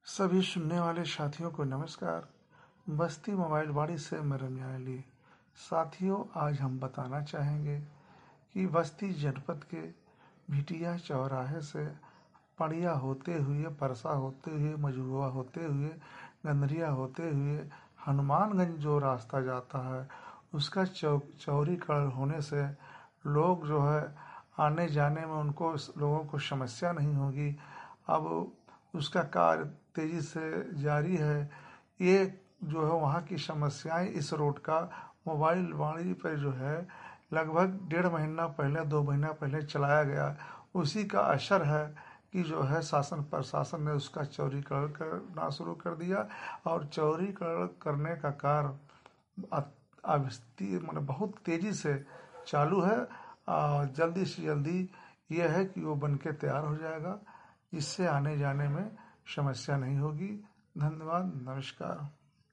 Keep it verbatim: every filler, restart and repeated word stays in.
सभी सुनने वाले साथियों को नमस्कार। बस्ती मोबाइल वाड़ी से मैं रम्या अली। साथियों, आज हम बताना चाहेंगे कि बस्ती जनपद के भिटिया चौराहे से पड़िया होते हुए, परसा होते हुए, मझुआ होते हुए, गंदरिया होते हुए हनुमानगंज जो रास्ता जाता है उसका चौ चौड़ीकरण होने से लोग जो है आने जाने में उनको लोगों को समस्या नहीं होगी। अब उसका कार्य तेज़ी से जारी है। ये जो है वहाँ की समस्याएं, इस रोड का मोबाइल वाणी पर जो है लगभग डेढ़ महीना पहले दो महीना पहले चलाया गया, उसी का असर है कि जो है शासन प्रशासन ने उसका चौड़ीकरण करना शुरू कर दिया और चौड़ीकरण करने का कार्य अब मतलब बहुत तेज़ी से चालू है। और जल्दी से जल्दी यह है कि वो बन के तैयार हो जाएगा, इससे आने जाने में समस्या नहीं होगी। धन्यवाद, नमस्कार।